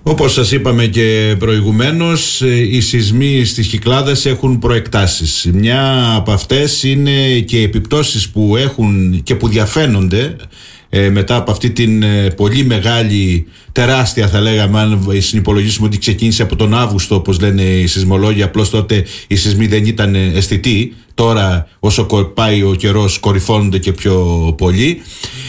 Όπως σας είπαμε και προηγουμένως, οι σεισμοί στις Κυκλάδες έχουν προεκτάσεις. Μια από αυτές είναι και οι επιπτώσεις που έχουν και που διαφαίνονται μετά από αυτή την πολύ μεγάλη, τεράστια θα λέγαμε, αν συνυπολογίσουμε ότι ξεκίνησε από τον Αύγουστο, όπως λένε οι σεισμολόγοι, απλώς τότε οι σεισμοί δεν ήταν αισθητοί. Τώρα όσο πάει ο καιρός κορυφώνονται και πιο πολύ.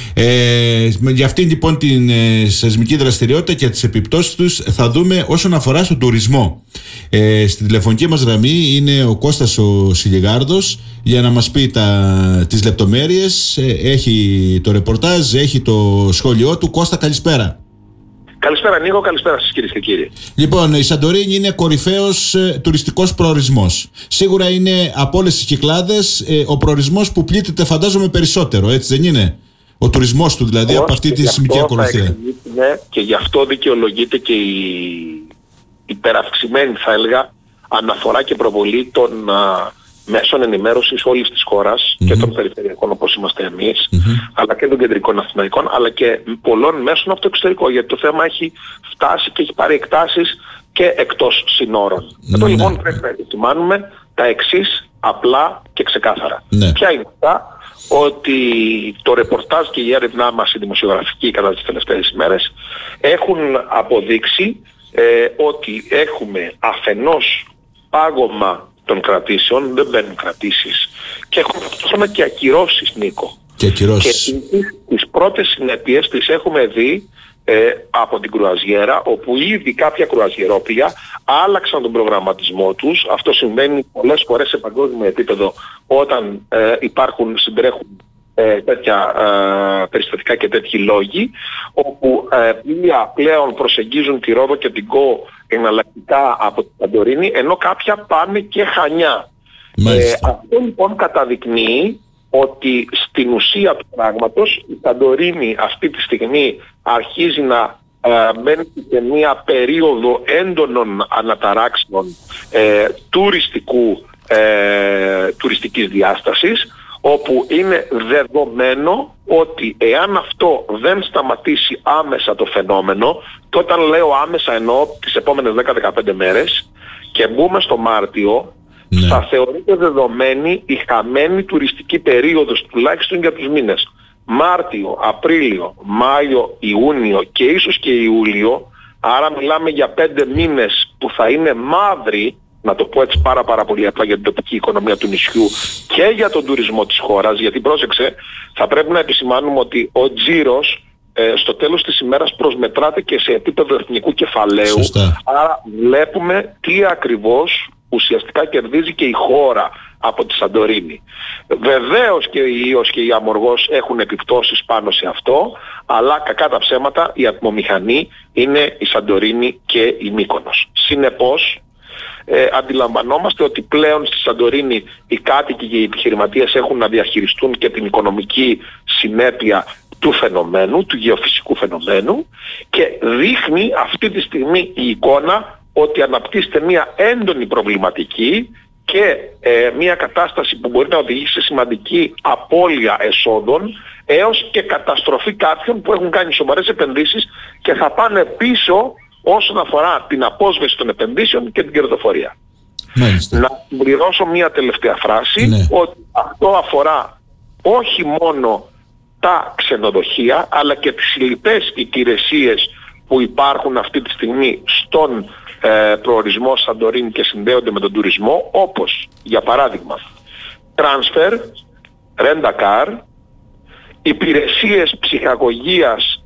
Για αυτήν λοιπόν την σεισμική δραστηριότητα και τις επιπτώσεις τους θα δούμε όσον αφορά στον τουρισμό. Στην τηλεφωνική μας γραμμή είναι ο Κώστας ο Σιλιγάρδος για να μας πει τις λεπτομέρειες. Έχει το ρεπορτάζ, έχει το σχόλιο του. Κώστα, καλησπέρα. Καλησπέρα Νίκο, καλησπέρα σας κυρίες και κύριοι. Λοιπόν, η Σαντορίνη είναι κορυφαίος τουριστικός προορισμός. Σίγουρα είναι από όλες τις Κυκλάδες ο προορισμός που πλήττεται, φαντάζομαι, περισσότερο, έτσι δεν είναι? Ο τουρισμός του δηλαδή από αυτή τη σεισμική ακολουθία. Και γι' αυτό δικαιολογείται και η υπεραυξημένη, θα έλεγα, αναφορά και προβολή των μέσων ενημέρωσης όλης της χώρας και των περιφερειακών όπως είμαστε εμείς, αλλά και των κεντρικών αθηναϊκών, αλλά και πολλών μέσων από το εξωτερικό, γιατί το θέμα έχει φτάσει και έχει πάρει εκτάσεις και εκτός συνόρων. Εδώ λοιπόν πρέπει να επισημάνουμε τα εξής απλά και ξεκάθαρα. Ποια είναι αυτά? Ότι το ρεπορτάζ και η έρευνά μας, η δημοσιογραφική κατά τις τελευταίες ημέρες, έχουν αποδείξει ότι έχουμε αφενός πάγωμα των κρατήσεων, δεν μπαίνουν κρατήσεις, και έχουμε ταυτόχρονα και ακυρώσεις, Νίκο. Και τις πρώτες συνέπειες τις έχουμε δει από την κρουαζιέρα, όπου ήδη κάποια κρουαζιερόπλια άλλαξαν τον προγραμματισμό τους. Αυτό συμβαίνει πολλές φορές σε παγκόσμιο επίπεδο όταν συντρέχουν τέτοια περιστατικά και τέτοιοι λόγοι, όπου πλοία πλέον προσεγγίζουν τη Ρόδο και την Κο εναλλακτικά από τη Σαντορίνη, ενώ κάποια πάνε και Χανιά. Αυτό λοιπόν καταδεικνύει ότι στην ουσία του πράγματος η Σαντορίνη αυτή τη στιγμή αρχίζει να μένει σε μια περίοδο έντονων αναταράξεων τουριστικής διάστασης, όπου είναι δεδομένο ότι εάν αυτό δεν σταματήσει άμεσα το φαινόμενο, και όταν λέω άμεσα εννοώ τις επόμενες 10-15 μέρες, και μπούμε στο Μάρτιο, θα θεωρείται δεδομένη η χαμένη τουριστική περίοδος, τουλάχιστον για τους μήνες Μάρτιο, Απρίλιο, Μάιο, Ιούνιο και ίσως και Ιούλιο. Άρα μιλάμε για 5 μήνες που θα είναι μαύροι, να το πω έτσι πάρα πολύ απλά, για την τοπική οικονομία του νησιού και για τον τουρισμό της χώρας. Γιατί πρόσεξε, θα πρέπει να επισημάνουμε ότι ο τζίρος στο τέλος της ημέρας προσμετράται και σε επίπεδο εθνικού κεφαλαίου. Άρα βλέπουμε τι ακριβώς ουσιαστικά κερδίζει και η χώρα από τη Σαντορίνη. Βεβαίως και η Ιος και η Αμοργός έχουν επιπτώσεις πάνω σε αυτό, αλλά κακά τα ψέματα η ατμομηχανή είναι η Σαντορίνη και η Μύκονος. Συνεπώς αντιλαμβανόμαστε ότι πλέον στη Σαντορίνη οι κάτοικοι και οι επιχειρηματίες έχουν να διαχειριστούν και την οικονομική συνέπεια του φαινομένου, του γεωφυσικού φαινομένου, και δείχνει αυτή τη στιγμή η εικόνα ότι αναπτύσσεται μια έντονη προβληματική και μια κατάσταση που μπορεί να οδηγήσει σε σημαντική απώλεια εσόδων έως και καταστροφή κάποιων που έχουν κάνει σοβαρές επενδύσεις και θα πάνε πίσω όσον αφορά την απόσβεση των επενδύσεων και την κερδοφορία. Να συμπληρώσω μια τελευταία φράση, ότι αυτό αφορά όχι μόνο τα ξενοδοχεία, αλλά και τις λοιπές υπηρεσίες που υπάρχουν αυτή τη στιγμή στον προορισμό Σαντορίνη και συνδέονται με τον τουρισμό, όπως για παράδειγμα transfer, rent a car, υπηρεσίες ψυχαγωγίας,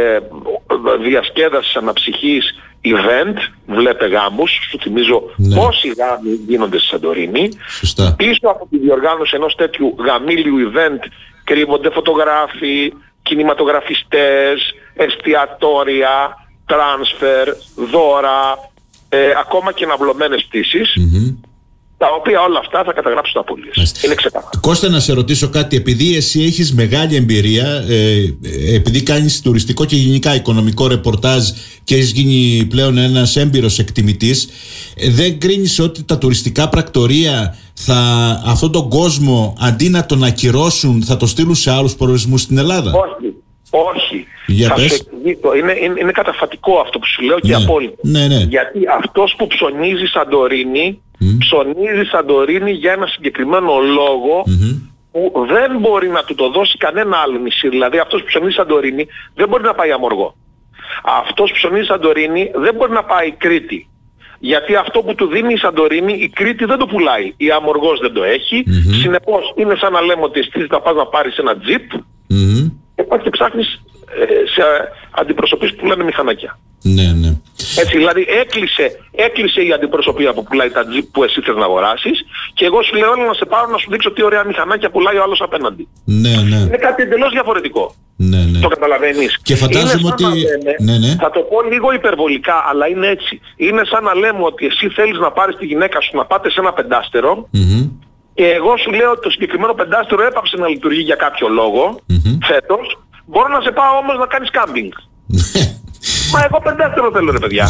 διασκέδασης αναψυχής, event, βλέπε γάμους, σου θυμίζω πόσοι γάμοι γίνονται στη Σαντορίνη. Πίσω από τη διοργάνωση ενός τέτοιου γαμήλιου event κρύβονται φωτογράφοι, κινηματογραφιστές, εστιατόρια, transfer, δώρα, ακόμα και ναυλωμένες πτήσεις, τα οποία όλα αυτά θα καταγράψουν απώλειες. Είναι ξεκάθαρο. Κώστα, να σε ρωτήσω κάτι, επειδή εσύ έχεις μεγάλη εμπειρία, επειδή κάνεις τουριστικό και γενικά οικονομικό ρεπορτάζ και έχεις γίνει πλέον ένας έμπειρος εκτιμητής, δεν κρίνεις ότι τα τουριστικά πρακτορεία αυτόν τον κόσμο, αντί να τον ακυρώσουν, θα το στείλουν σε άλλους προορισμούς στην Ελλάδα? Όχι. Όχι. Για θα πες. σου εξηγήσω. Είναι καταφατικό αυτό που σου λέω και απόλυτο. Ναι. Γιατί αυτός που ψωνίζει Σαντορίνη, ψωνίζει Σαντορίνη για ένα συγκεκριμένο λόγο που δεν μπορεί να του το δώσει κανένα άλλο νησί. Δηλαδή αυτός που ψωνίζει Σαντορίνη δεν μπορεί να πάει Αμοργό. Αυτός που ψωνίζει Σαντορίνη δεν μπορεί να πάει Κρήτη. Γιατί αυτό που του δίνει η Σαντορίνη, η Κρήτη δεν το πουλάει. Η Αμοργός δεν το έχει. Συνεπώς είναι σαν να λέμε ότι εσύ θα πας να πάρεις ένα τζιπ και πας και ψάχνεις σε αντιπροσωπείς που πουλάνε μηχανάκια. Ναι. Έτσι, δηλαδή έκλεισε η αντιπροσωπεία που πουλάει τα τζιπ που εσύ θες να αγοράσεις και εγώ σου λέω να σε πάρω να σου δείξω τι ωραία μηχανάκια πουλάει ο άλλος απέναντι. Ναι. Είναι κάτι εντελώς διαφορετικό. Ναι. Το καταλαβαίνεις. Και φαντάζομαι ότι... Ναι. Θα το πω λίγο υπερβολικά, αλλά είναι έτσι. Είναι σαν να λέμε ότι εσύ θέλεις να πάρεις τη γυναίκα σου να πάτε σε ένα πεντάστερο και εγώ σου λέω ότι το συγκεκριμένο πεντάστερο έπαψε να λειτουργεί για κάποιο λόγο φέτος. Μπορώ να σε πάω όμως να κάνεις κάμπινγκ. Μα εγώ πεντάστερο θέλω ρε παιδιά.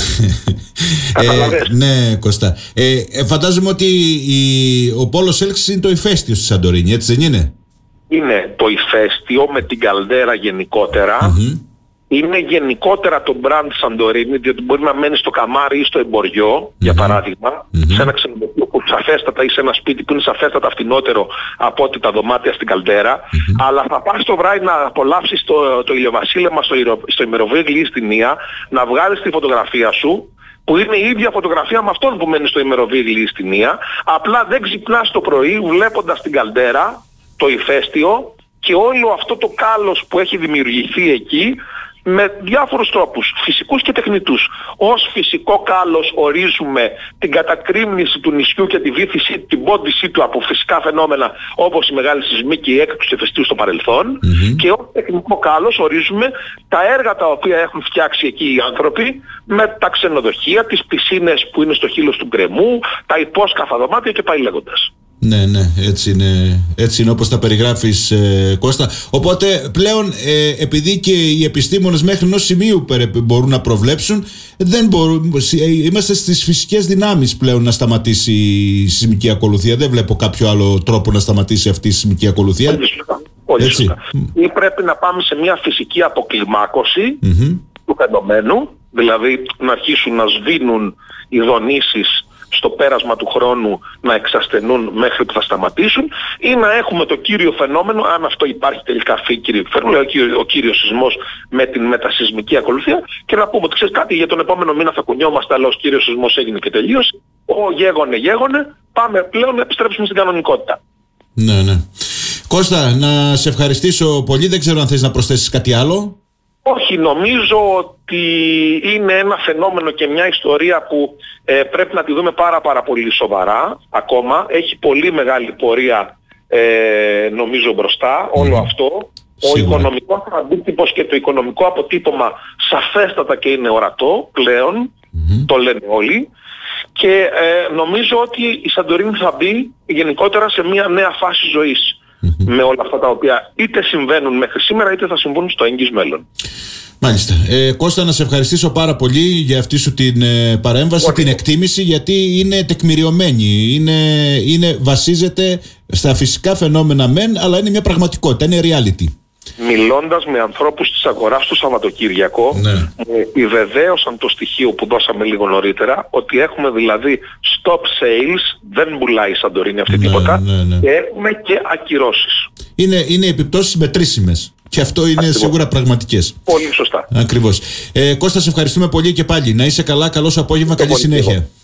Ναι, Κώστα. Φαντάζομαι ότι ο πόλος έλξης είναι το ηφαίστειο στη Σαντορίνη, έτσι δεν είναι? Είναι το ηφαίστειο με την καλδέρα γενικότερα. Είναι γενικότερα το brand Σαντορίνη, διότι μπορεί να μένει στο καμάρι ή στο εμποριό, για παράδειγμα, σε ένα ξενοδοχείο που σαφέστατα ή σε ένα σπίτι που είναι σαφέστατα φτηνότερο από ότι τα δωμάτια στην καλδέρα, αλλά θα πας το βράδυ να απολαύσεις το ηλιοβασίλεμα στο ημεροβίγλι ή στην Ία, να βγάλεις τη φωτογραφία σου, που είναι η ίδια φωτογραφία με αυτόν που μένει στο ημεροβίγλι ή στην Ία, απλά δεν ξυπνάς το πρωί βλέποντας την καλδέρα, το ηφαίστειο και όλο αυτό το κάλος που έχει δημιουργηθεί εκεί, με διάφορους τρόπους, φυσικούς και τεχνητούς. Ως φυσικό κάλος ορίζουμε την κατακρήμνηση του νησιού και τη βύθιση, την πόντισή του από φυσικά φαινόμενα όπως η μεγάλη σεισμή και η έκρηξη του ηφαιστείου στο παρελθόν και ως τεχνικό κάλος ορίζουμε τα έργα τα οποία έχουν φτιάξει εκεί οι άνθρωποι με τα ξενοδοχεία, τις πισίνες που είναι στο χείλος του γκρεμού, τα υπόσκαφα δωμάτια και πάει λέγοντας. Ναι, έτσι είναι όπως τα περιγράφεις, Κώστα. Οπότε πλέον επειδή και οι επιστήμονες μέχρι ενός σημείου μπορούν να προβλέψουν, δεν μπορούν, είμαστε στις φυσικές δυνάμεις πλέον να σταματήσει η σεισμική ακολουθία. Δεν βλέπω κάποιο άλλο τρόπο να σταματήσει αυτή η σεισμική ακολουθία. Πολύ σωστά. Ή πρέπει να πάμε σε μια φυσική αποκλιμάκωση του φαινομένου, δηλαδή να αρχίσουν να σβήνουν οι δονήσεις στο πέρασμα του χρόνου να εξασθενούν μέχρι που θα σταματήσουν, ή να έχουμε το κύριο φαινόμενο, αν αυτό υπάρχει τελικά ο κύριος σεισμός με την μετασεισμική ακολουθία, και να πούμε ότι ξέρεις κάτι, για τον επόμενο μήνα θα κουνιόμαστε, αλλά ο κύριος σεισμός έγινε και τελείωσε, γέγονε, πάμε πλέον να επιστρέψουμε στην κανονικότητα. Ναι. Κώστα, να σε ευχαριστήσω πολύ, δεν ξέρω αν θες να προσθέσεις κάτι άλλο. Όχι, νομίζω ότι είναι ένα φαινόμενο και μια ιστορία που πρέπει να τη δούμε πάρα πολύ σοβαρά ακόμα. Έχει πολύ μεγάλη πορεία νομίζω μπροστά όλο αυτό. Σίγουρα. Ο οικονομικός αντίκτυπος και το οικονομικό αποτύπωμα σαφέστατα και είναι ορατό πλέον, το λένε όλοι. Και νομίζω ότι η Σαντορίνη θα μπει γενικότερα σε μια νέα φάση ζωής. Με όλα αυτά τα οποία είτε συμβαίνουν μέχρι σήμερα είτε θα συμβούν στο εγγύς μέλλον. Μάλιστα. Κώστα, να σε ευχαριστήσω πάρα πολύ για αυτή σου την παρέμβαση, την εκτίμηση, γιατί είναι τεκμηριωμένη. Βασίζεται στα φυσικά φαινόμενα μεν, αλλά είναι μια πραγματικότητα, είναι reality. Μιλώντας με ανθρώπους της αγοράς το Σαββατοκύριακο, επιβεβαίωσαν το στοιχείο που δώσαμε λίγο νωρίτερα, ότι έχουμε δηλαδή stop sales, δεν πουλάει η Σαντορίνη αυτή τίποτα, και έχουμε και ακυρώσεις. Είναι επιπτώσεις μετρήσιμες. Και αυτό είναι ακριβώς. Σίγουρα πραγματικές. Πολύ σωστά. Ακριβώς. Κώστα, σε ευχαριστούμε πολύ και πάλι. Να είσαι καλά, καλό σου απόγευμα, καλή συνέχεια.